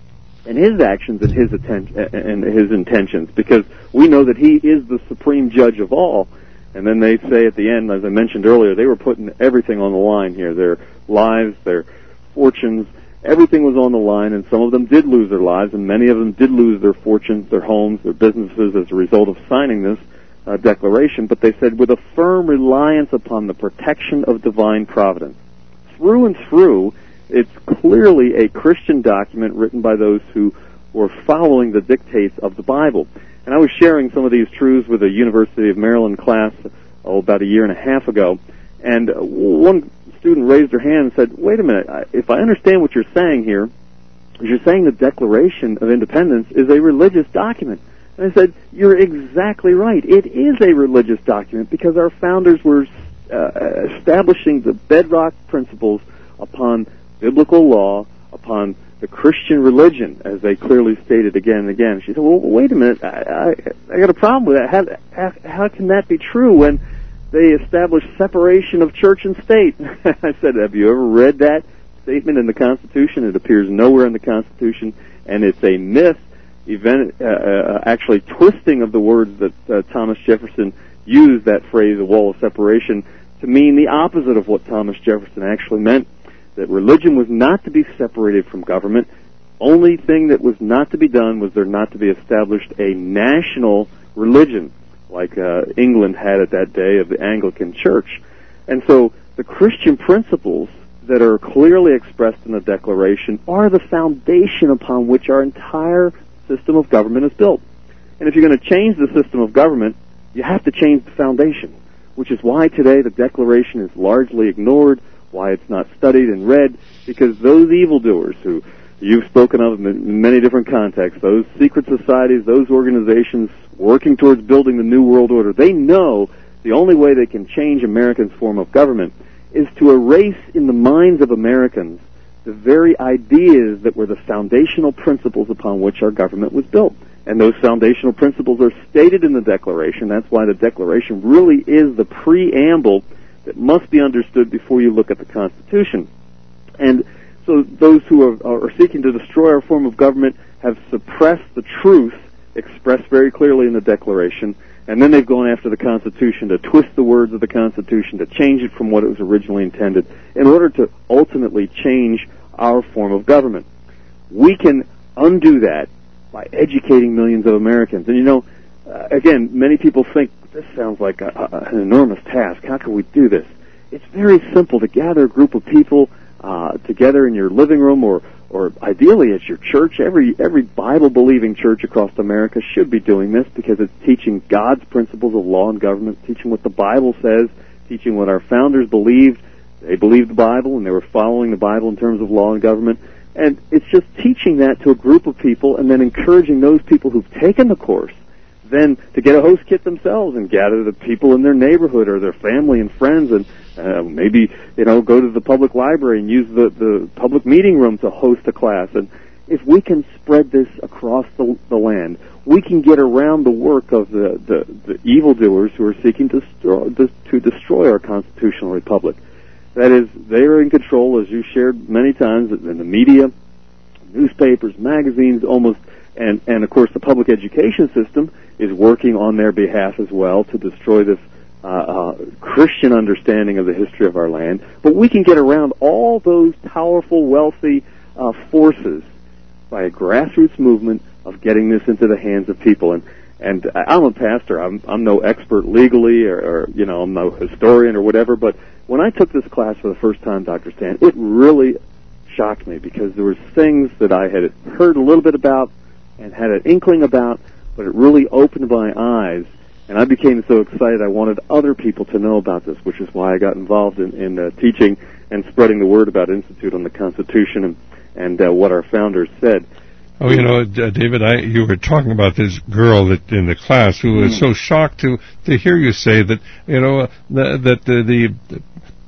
and his actions and his atten- and his intentions, because we know that he is the supreme judge of all. And then they say at the end, as I mentioned earlier, they were putting everything on the line here, their lives, their fortunes, everything was on the line, and some of them did lose their lives, and many of them did lose their fortunes, their homes, their businesses as a result of signing this uh, declaration. But they said, with a firm reliance upon the protection of divine providence. Through and through, it's clearly a Christian document written by those who were following the dictates of the Bible. And I was sharing some of these truths with a University of Maryland class oh, about a year and a half ago, and one student raised her hand and said, wait a minute, if I understand what you're saying here, you're saying the Declaration of Independence is a religious document. And I said, you're exactly right. It is a religious document because our founders were uh, establishing the bedrock principles upon biblical law, upon the Christian religion, as they clearly stated again and again. She said, well, wait a minute, I, I, I got a problem with that. How, how, how can that be true when they established separation of church and state? I said, have you ever read that statement in the Constitution? It appears nowhere in the Constitution, and it's a myth, event, uh, uh, actually twisting of the words that uh, Thomas Jefferson used, that phrase, a wall of separation, to mean the opposite of what Thomas Jefferson actually meant, that religion was not to be separated from government. Only thing that was not to be done was there not to be established a national religion, like uh, England had at that day of the Anglican Church. And so the Christian principles that are clearly expressed in the Declaration are the foundation upon which our entire system of government is built. And if you're going to change the system of government, you have to change the foundation, which is why today the Declaration is largely ignored, why it's not studied and read, because those evildoers who you've spoken of in many different contexts, those secret societies, those organizations working towards building the New World Order, they know the only way they can change Americans' form of government is to erase in the minds of Americans the very ideas that were the foundational principles upon which our government was built. And those foundational principles are stated in the Declaration. That's why the Declaration really is the preamble that must be understood before you look at the Constitution. And so those who are, are seeking to destroy our form of government have suppressed the truth expressed very clearly in the Declaration, and then they've gone after the Constitution to twist the words of the Constitution, to change it from what it was originally intended, in order to ultimately change our form of government. We can undo that by educating millions of Americans. And you know, uh, again, many people think, this sounds like a, a, an enormous task. How can we do this? It's very simple to gather a group of people uh, together in your living room, or, or ideally at your church. Every every Bible-believing church across America should be doing this, because it's teaching God's principles of law and government, teaching what the Bible says, teaching what our founders believed. They believed the Bible, and they were following the Bible in terms of law and government. And it's just teaching that to a group of people, and then encouraging those people who've taken the course then to get a host kit themselves and gather the people in their neighborhood or their family and friends, and uh, maybe, you know, go to the public library and use the, the public meeting room to host a class. And if we can spread this across the, the land, we can get around the work of the, the, the evildoers who are seeking to, st- to destroy our constitutional republic. That is, they are in control, as you shared many times, in the media, newspapers, magazines, almost, and, and of course the public education system is working on their behalf as well to destroy this uh, uh, Christian understanding of the history of our land. But we can get around all those powerful, wealthy uh, forces by a grassroots movement of getting this into the hands of people. And and I'm a pastor. I'm I'm no expert legally, or, or you know, I'm no historian or whatever. But when I took this class for the first time, Doctor Stan, it really shocked me, because there were things that I had heard a little bit about and had an inkling about, but it really opened my eyes, and I became so excited I wanted other people to know about this, which is why I got involved in, in uh, teaching and spreading the word about Institute on the Constitution and, and uh, what our founders said. Oh, you know, uh, David, I, you were talking about this girl that in the class who was mm. so shocked to, to hear you say that, you know, uh, the, that the, the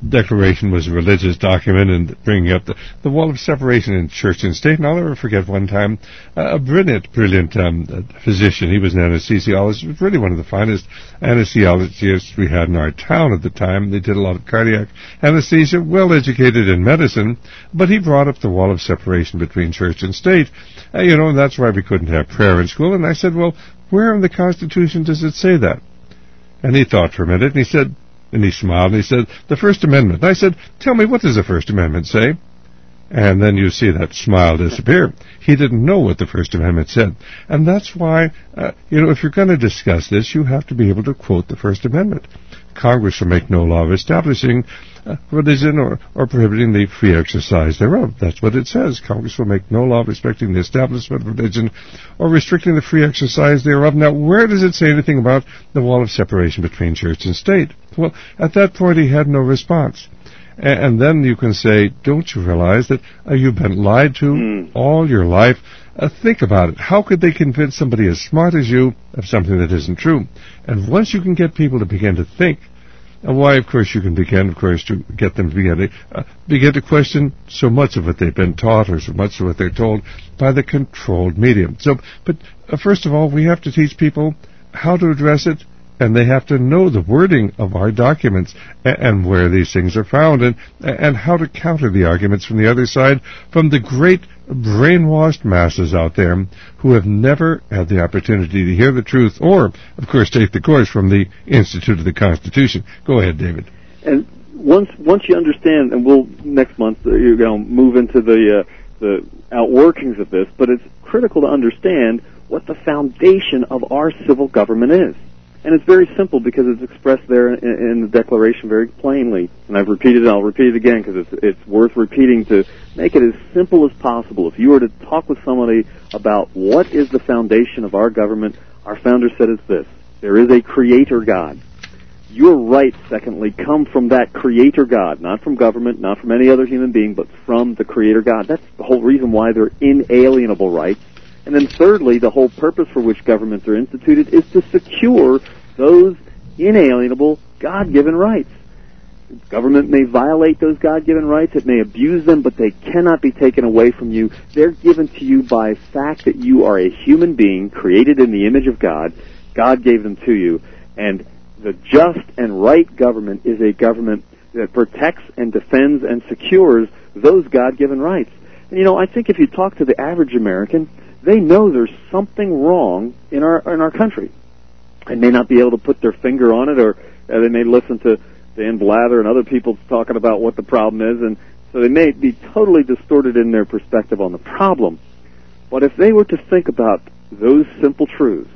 Declaration was a religious document, and bringing up the, the wall of separation in church and state. And I'll never forget one time uh, a brilliant, brilliant um, physician. He was an anesthesiologist, really one of the finest anesthesiologists we had in our town at the time. They did a lot of cardiac anesthesia, well educated in medicine, but he brought up the wall of separation between church and state. Uh, you know, and that's why we couldn't have prayer in school. And I said, well, where in the Constitution does it say that? And he thought for a minute, and he said, and he smiled, and he said, the First Amendment. And I said, tell me, what does the First Amendment say? And then you see that smile disappear. He didn't know what the First Amendment said. And that's why, uh, you know, if you're going to discuss this, you have to be able to quote the First Amendment. Congress shall make no law of establishing uh, religion or, or prohibiting the free exercise thereof. That's what it says. Congress will make no law respecting the establishment of religion or restricting the free exercise thereof. Now, where does it say anything about the wall of separation between church and state? Well, at that point, he had no response. A- and then you can say, don't you realize that uh, you've been lied to mm. all your life? Uh, think about it. How could they convince somebody as smart as you of something that isn't true? And once you can get people to begin to think, and why, of course, you can begin, of course, to get them to begin to, uh, begin to question so much of what they've been taught or so much of what they're told by the controlled medium. So, but uh, first of all, we have to teach people how to address it, and they have to know the wording of our documents and, and where these things are found, and and how to counter the arguments from the other side, from the great brainwashed masses out there who have never had the opportunity to hear the truth or, of course, take the course from the Institute of the Constitution. Go ahead, David. And once once you understand, and we'll next month uh, you're going to move into the uh, the outworkings of this, but it's critical to understand what the foundation of our civil government is. And it's very simple because it's expressed there in, in the Declaration very plainly. And I've repeated it, and I'll repeat it again because it's, it's worth repeating to make it as simple as possible. If you were to talk with somebody about what is the foundation of our government, our founder said it's this: there is a Creator God. Your rights, secondly, come from that Creator God, not from government, not from any other human being, but from the Creator God. That's the whole reason why they're inalienable rights. And then thirdly, the whole purpose for which governments are instituted is to secure those inalienable God-given rights. Government may violate those God-given rights, it may abuse them, but they cannot be taken away from you. They're given to you by fact that you are a human being created in the image of God. God gave them to you. And the just and right government is a government that protects and defends and secures those God-given rights. And you know, I think if you talk to the average American, they know there's something wrong in our in our country. They may not be able to put their finger on it, or uh, they may listen to Dan Blather and other people talking about what the problem is, and so they may be totally distorted in their perspective on the problem. But if they were to think about those simple truths,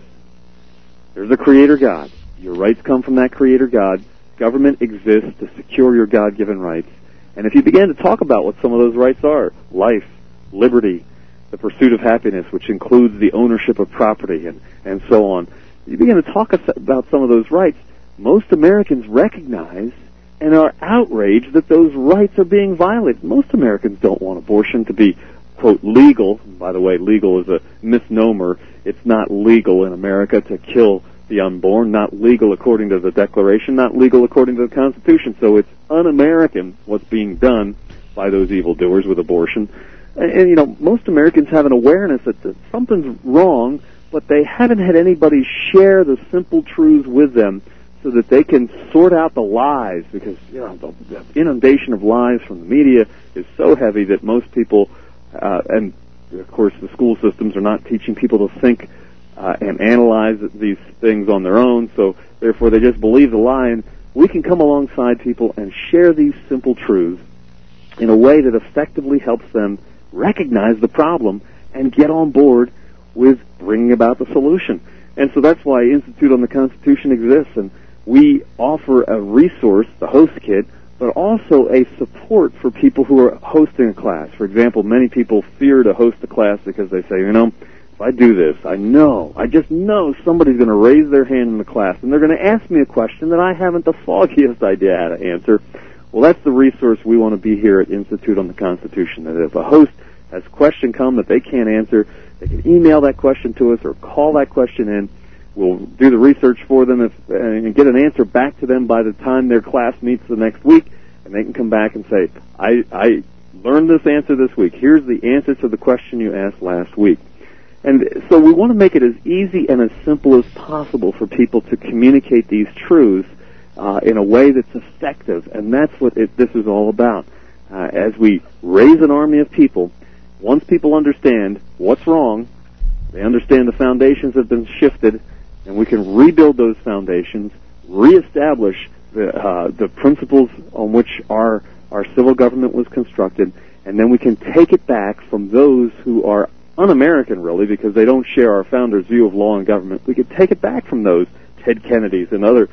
there's a Creator God. Your rights come from that Creator God. Government exists to secure your God-given rights. And if you began to talk about what some of those rights are, life, liberty, the pursuit of happiness, which includes the ownership of property, and, and so on, you begin to talk about some of those rights, most Americans recognize and are outraged that those rights are being violated. Most Americans don't want abortion to be, quote, legal. By the way, legal is a misnomer. It's not legal in America to kill the unborn, not legal according to the Declaration, not legal according to the Constitution. So it's un-American what's being done by those evildoers with abortion. And, and, you know, most Americans have an awareness that, that something's wrong, but they haven't had anybody share the simple truths with them so that they can sort out the lies, because, you know, the, the inundation of lies from the media is so heavy that most people, uh, and of course the school systems are not teaching people to think uh, and analyze these things on their own, so therefore they just believe the lie. And we can come alongside people and share these simple truths in a way that effectively helps them recognize the problem and get on board with bringing about the solution. And so that's why Institute on the Constitution exists, and we offer a resource, the host kit, but also a support for people who are hosting a class. For example, many people fear to host a class because they say, you know, if I do this, I know, I just know somebody's going to raise their hand in the class, and they're going to ask me a question that I haven't the foggiest idea how to answer. Well, that's the resource we want to be here at Institute on the Constitution, that if a host has a question come that they can't answer, they can email that question to us or call that question in. We'll do the research for them if, and get an answer back to them by the time their class meets the next week, and they can come back and say, I, I learned this answer this week. Here's the answer to the question you asked last week. And so we want to make it as easy and as simple as possible for people to communicate these truths uh, in a way that's effective, and that's what it, this is all about. Uh, as we raise an army of people, once people understand what's wrong, they understand the foundations have been shifted, and we can rebuild those foundations, reestablish the, uh, the principles on which our, our civil government was constructed, and then we can take it back from those who are un-American, really, because they don't share our founders' view of law and government. We could take it back from those Ted Kennedys and other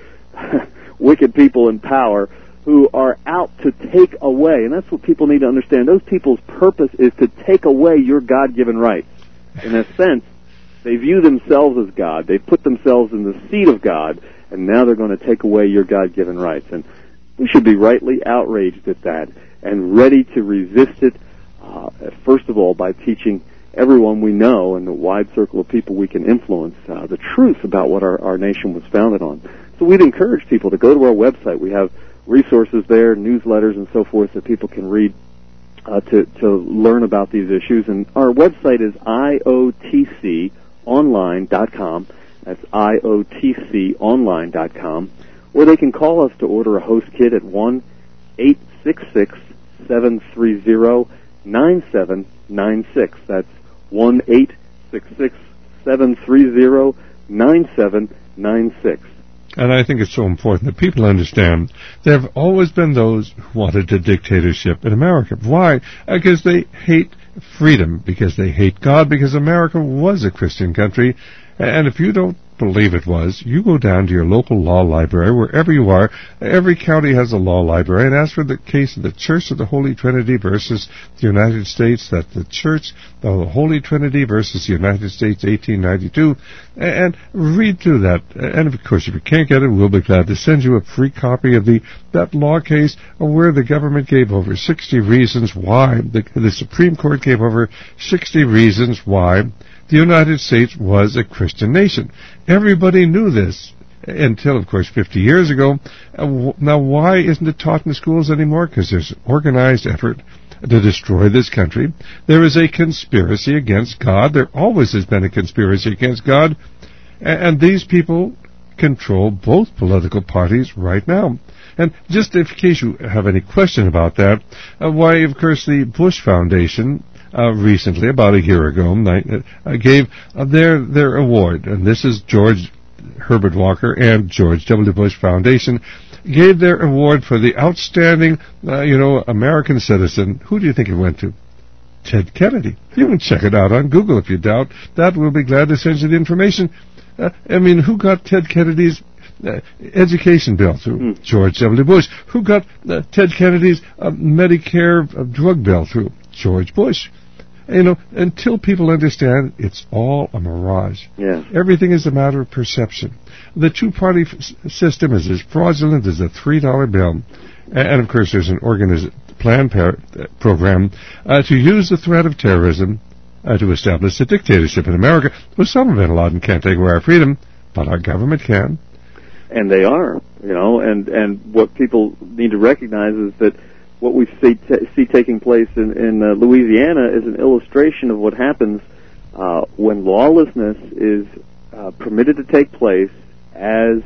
wicked people in power who are out to take away, and that's what people need to understand. Those people's purpose is to take away your God-given rights. In a sense, they view themselves as God. They put themselves in the seat of God, and now they're going to take away your God-given rights. And we should be rightly outraged at that and ready to resist it, uh, first of all, by teaching everyone we know and the wide circle of people we can influence uh, the truth about what our, our nation was founded on. So we'd encourage people to go to our website. We have resources there, newsletters and so forth that people can read uh, to, to learn about these issues. And our website is I O T C online dot com. That's I O T C online dot com. Or they can call us to order a host kit at one eight six six, seven three zero, nine seven nine six. That's one eight six six, seven three zero, nine seven nine six. And I think it's so important that people understand there have always been those who wanted a dictatorship in America. Why? Because they hate freedom, because they hate God, because America was a Christian country. And if you don't believe it was, you go down to your local law library, wherever you are. Every county has a law library, and ask for the case of the Church of the Holy Trinity versus the United States, that the Church of the Holy Trinity versus the United States, eighteen ninety-two, and read through that. And of course, if you can't get it, we'll be glad to send you a free copy of the that law case where the government gave over sixty reasons why, the, the Supreme Court gave over sixty reasons why the United States was a Christian nation. Everybody knew this until, of course, fifty years ago. Uh, now, why isn't it taught in the schools anymore? Because there's an organized effort to destroy this country. There is a conspiracy against God. There always has been a conspiracy against God. And, and these people control both political parties right now. And just in case you have any question about that, uh, why, of course, the Bush Foundation Uh, recently, about a year ago, uh, gave uh, their their award, and this is George Herbert Walker and George W. Bush Foundation, gave their award for the outstanding, uh, you know, American citizen. Who do you think it went to? Ted Kennedy. You can check it out on Google if you doubt that. We'll be glad to send you the information. Uh, I mean, who got Ted Kennedy's Uh, education bill through? Mm. George W. Bush. Who got uh, Ted Kennedy's uh, Medicare uh, drug bill through? George Bush. You know, until people understand it's all a mirage. Yeah. Everything is a matter of perception. The two-party f- system is as fraudulent as a three dollar bill. And, and of course, there's an organiz- plan par- program uh, to use the threat of terrorism uh, to establish a dictatorship in America. Well, Osama bin Laden can't take away our freedom, but our government can. And they are, you know, and, and what people need to recognize is that what we see, t- see taking place in, in uh, Louisiana is an illustration of what happens uh, when lawlessness is uh, permitted to take place as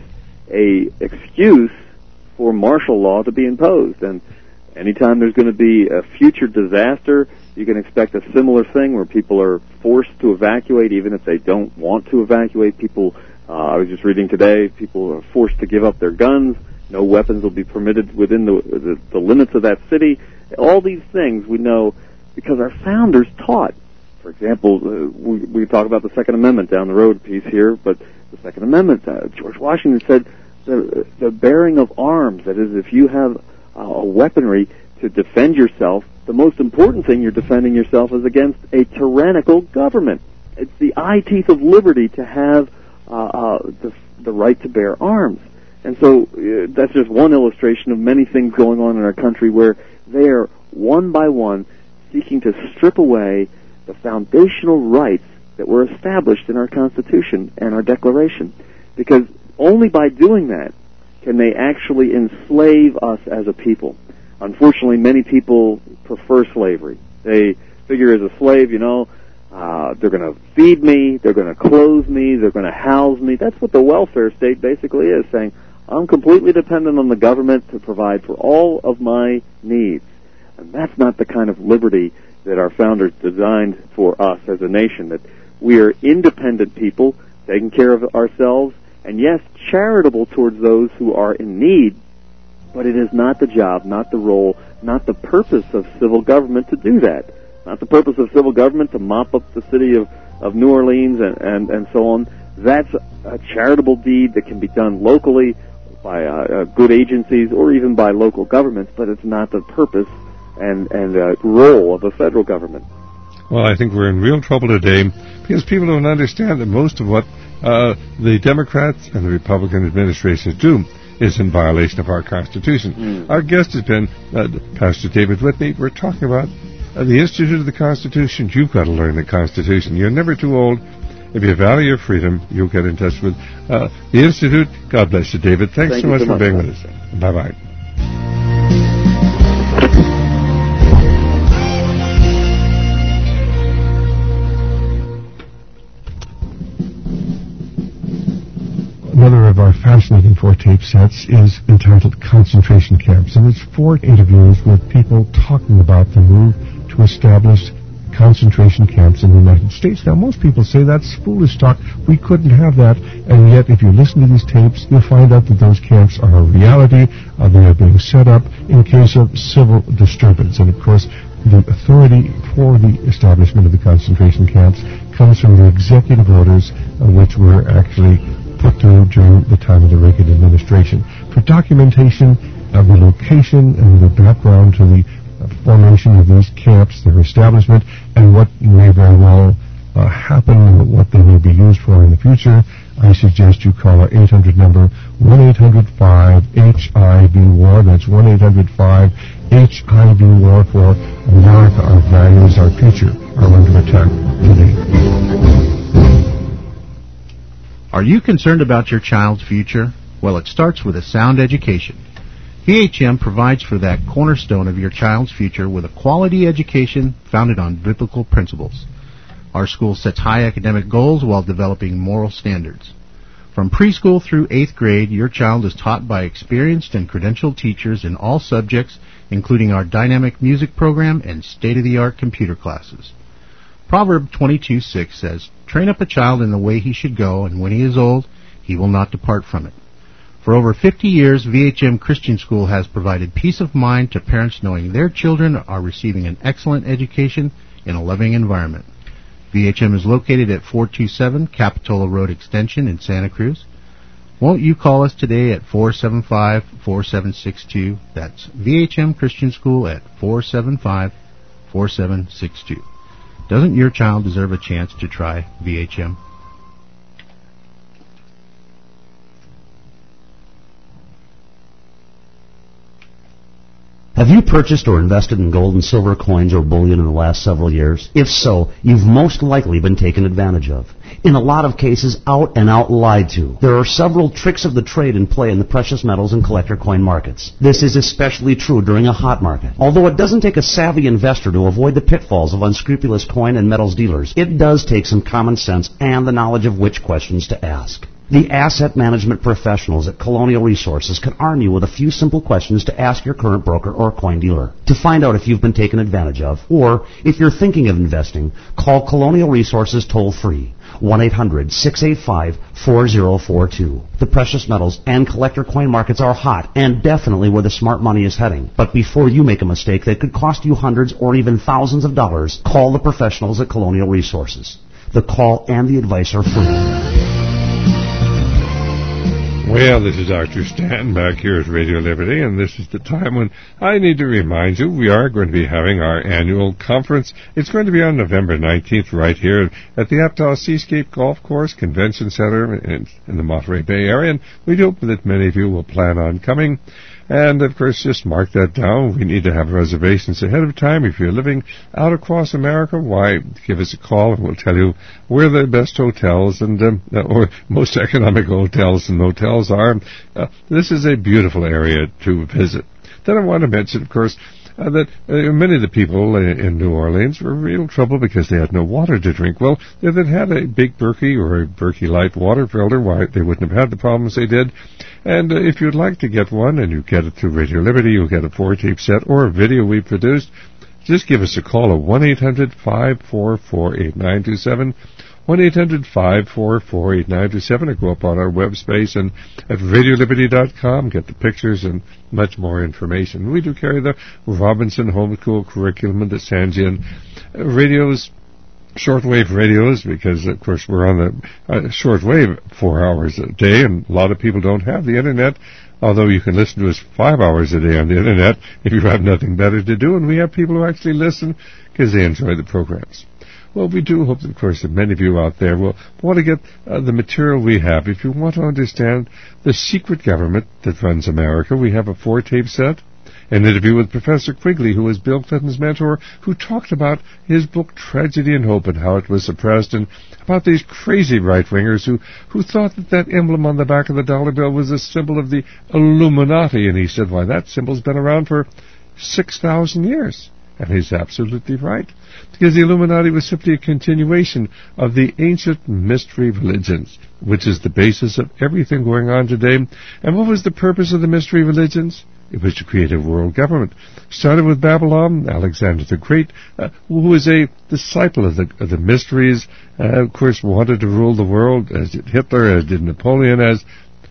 a excuse for martial law to be imposed. And anytime there's going to be a future disaster, you can expect a similar thing where people are forced to evacuate even if they don't want to evacuate. People, uh, I was just reading today, people are forced to give up their guns. No weapons will be permitted within the, the, the limits of that city. All these things we know because our founders taught. For example, uh, we, we talk about the Second Amendment down the road piece here, but the Second Amendment, uh, George Washington said the, the bearing of arms, that is, if you have uh, a weaponry to defend yourself, the most important thing you're defending yourself is against a tyrannical government. It's the eye teeth of liberty to have uh, uh, the, the right to bear arms. And so uh, that's just one illustration of many things going on in our country where they are, one by one, seeking to strip away the foundational rights that were established in our Constitution and our Declaration. Because only by doing that can they actually enslave us as a people. unfortunately, many people prefer slavery. They figure as a slave, you know, uh, they're going to feed me, they're going to clothe me, they're going to house me. That's what the welfare state basically is, saying, I'm completely dependent on the government to provide for all of my needs. And that's not the kind of liberty that our founders designed for us as a nation, that we are independent people, taking care of ourselves, and yes, charitable towards those who are in need, but it is not the job, not the role, not the purpose of civil government to do that. Not the purpose of civil government to mop up the city of, of New Orleans and, and, and so on. That's a charitable deed that can be done locally by uh, uh, good agencies or even by local governments, but it's not the purpose and, and uh, role of a federal government. Well, I think we're in real trouble today because people don't understand that most of what uh, the Democrats and the Republican administrations do is in violation of our Constitution. Mm. Our guest has been uh, Pastor David Whitney. We're talking about uh, the Institute of the Constitution. You've got to learn the Constitution. You're never too old. If you value your freedom, you'll get in touch with uh, the Institute. God bless you, David. Thanks Thank so much so for much, being man. with us. Bye-bye. Another of our fascinating four tape sets is entitled Concentration Camps, and it's four interviews with people talking about the move to establish concentration camps in the United States. Now, most people say that's foolish talk. We couldn't have that, and yet if you listen to these tapes, you'll find out that those camps are a reality. Uh, they are being set up in case of civil disturbance, and of course, the authority for the establishment of the concentration camps comes from the executive orders, uh, which were actually put through during the time of the Reagan administration. For documentation of the location and the background to the uh, formation of these camps, their establishment, and what may very well uh, happen and what they may be used for in the future, I suggest you call our eight hundred number, one eight hundred five H I V war. That's one eight hundred five H I V war for America, our values, our future are under attack today. Are you concerned about your child's future? Well, it starts with a sound education. V H M provides for that cornerstone of your child's future with a quality education founded on biblical principles. Our school sets high academic goals while developing moral standards. From preschool through eighth grade, your child is taught by experienced and credentialed teachers in all subjects, including our dynamic music program and state-of-the-art computer classes. Proverb twenty-two six says, "Train up a child in the way he should go, and when he is old, he will not depart from it." For over fifty years, V H M Christian School has provided peace of mind to parents knowing their children are receiving an excellent education in a loving environment. V H M is located at four two seven Capitola Road Extension in Santa Cruz. Won't you call us today at four seven five, four seven six two? That's V H M Christian School at four seven five, four seven six two. Doesn't your child deserve a chance to try V H M? Have you purchased or invested in gold and silver coins or bullion in the last several years? If so, you've most likely been taken advantage of. In a lot of cases, out and out lied to. There are several tricks of the trade in play in the precious metals and collector coin markets. This is especially true during a hot market. Although it doesn't take a savvy investor to avoid the pitfalls of unscrupulous coin and metals dealers, it does take some common sense and the knowledge of which questions to ask. The asset management professionals at Colonial Resources can arm you with a few simple questions to ask your current broker or coin dealer. To find out if you've been taken advantage of, or if you're thinking of investing, call Colonial Resources toll-free, one eight hundred, six eight five, four zero four two. The precious metals and collector coin markets are hot and definitely where the smart money is heading. But before you make a mistake that could cost you hundreds or even thousands of dollars, call the professionals at Colonial Resources. The call and the advice are free. Well, this is Doctor Stanton back here at Radio Liberty, and this is the time when I need to remind you we are going to be having our annual conference. It's going to be on November nineteenth right here at the Aptos Seascape Golf Course Convention Center in, in the Monterey Bay area, and we hope that many of you will plan on coming. And, of course, just mark that down. We need to have reservations ahead of time. If you're living out across America, why, give us a call and we'll tell you where the best hotels and um, or most economic hotels and motels are. Uh, this is a beautiful area to visit. Then I want to mention, of course, uh, that uh, many of the people in, in New Orleans were in real trouble because they had no water to drink. Well, if they'd had a big Berkey or a Berkey Light water filter, why, they wouldn't have had the problems they did. And uh, if you'd like to get one, and you get it through Radio Liberty, you'll get a four-tape set or a video we produced. Just give us a call at one eight hundred five four four eight nine two seven, one eight hundred five four four eight nine two seven, or go up on our web space and at radio liberty dot com, get the pictures and much more information. We do carry the Robinson Homeschool Curriculum and the Sanjian uh, radios, shortwave radios, because, of course, we're on the uh, shortwave four hours a day, and a lot of people don't have the Internet, although you can listen to us five hours a day on the Internet if you have nothing better to do, and we have people who actually listen because they enjoy the programs. Well, we do hope, of course, that many of you out there will want to get uh, the material we have. If you want to understand the secret government that runs America, we have a four-tape set, an interview with Professor Quigley, who was Bill Clinton's mentor, who talked about his book Tragedy and Hope and how it was suppressed, and about these crazy right-wingers who, who thought that that emblem on the back of the dollar bill was a symbol of the Illuminati. And he said, why, that symbol's been around for six thousand years. And he's absolutely right, because the Illuminati was simply a continuation of the ancient mystery religions, which is the basis of everything going on today. And what was the purpose of the mystery religions? It was to create a world government. Started with Babylon, Alexander the Great, uh, who was a disciple of the, of the mysteries, uh, of course wanted to rule the world, as did Hitler, as did Napoleon, as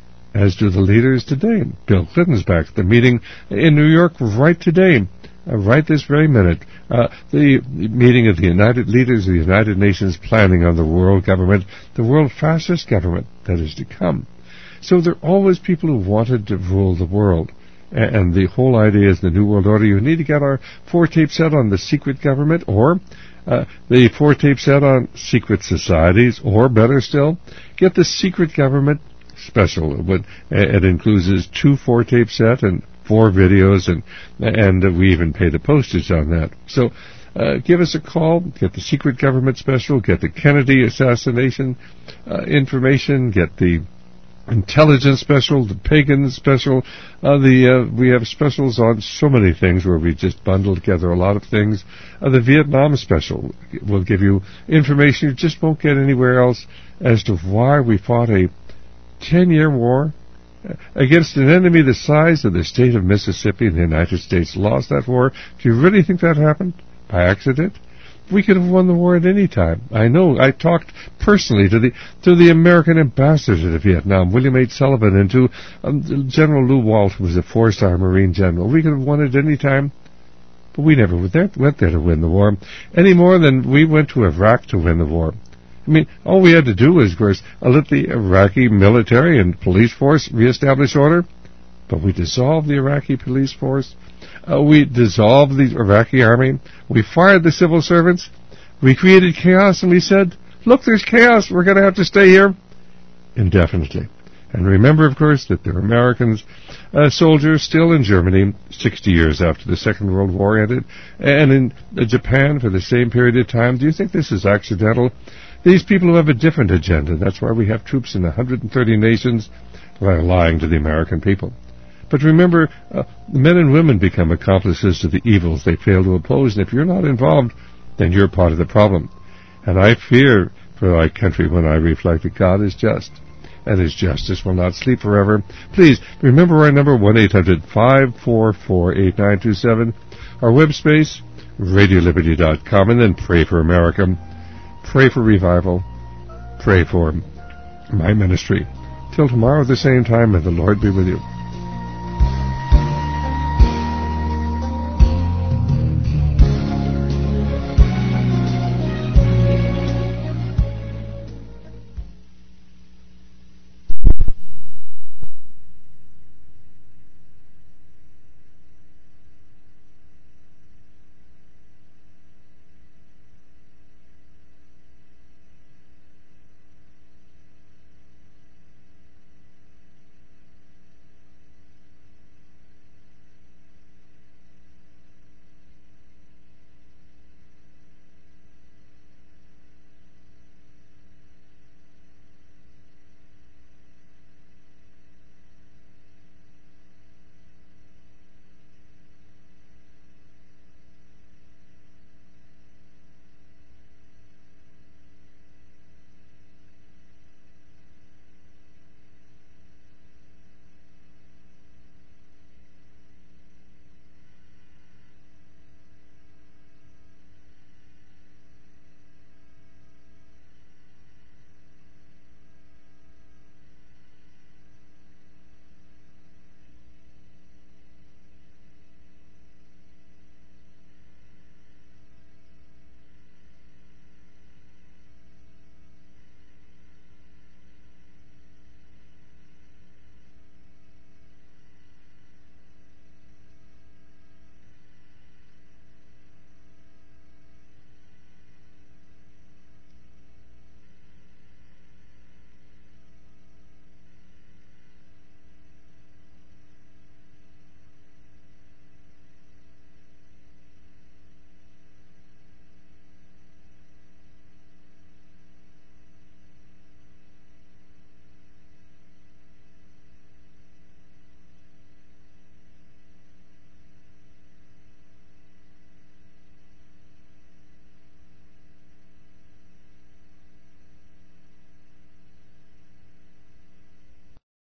as do the leaders today. Bill Clinton's back at the meeting in New York right today. Uh, right this very minute, uh, the meeting of the United Leaders of the United Nations planning on the world government, the world fascist government that is to come. So there are always people who wanted to rule the world. And, and the whole idea is the New World Order. You need to get our four-tape set on the secret government, or uh, the four-tape set on secret societies, or better still, get the secret government special. It, it includes two four-tape set and four videos, and and uh, we even pay the postage on that. So uh, give us a call, get the secret government special, get the Kennedy assassination uh, information, get the intelligence special, the pagan special. Uh, the uh, we have specials on so many things where we just bundle together a lot of things. Uh, the Vietnam special will give you information you just won't get anywhere else as to why we fought a ten-year war against an enemy the size of the state of Mississippi, and the United States lost that war. Do you really think that happened by accident? We could have won the war at any time. I know. I talked personally to the to the American ambassador to Vietnam, William H. Sullivan, and to um, General Lew Walt, who was a four-star Marine general. We could have won it any time, but we never went there, went there to win the war, any more than we went to Iraq to win the war. I mean, all we had to do was, of course, let the Iraqi military and police force reestablish order, but we dissolved the Iraqi police force. Uh, we dissolved the Iraqi army. We fired the civil servants. We created chaos, and we said, look, there's chaos. We're going to have to stay here indefinitely. And remember, of course, that there are Americans, uh, soldiers still in Germany sixty years after the Second World War ended, and in uh, Japan for the same period of time. Do you think this is accidental? These people who have a different agenda. That's why we have troops in one hundred thirty nations that are lying to the American people. But remember, uh, men and women become accomplices to the evils they fail to oppose, and if you're not involved, then you're part of the problem. And I fear for my country when I reflect that God is just, and His justice will not sleep forever. Please, remember our number, one eight hundred five four four eight nine two seven, our web space, radio liberty dot com, and then pray for America. Pray for revival. Pray for my ministry. Till tomorrow at the same time, may the Lord be with you.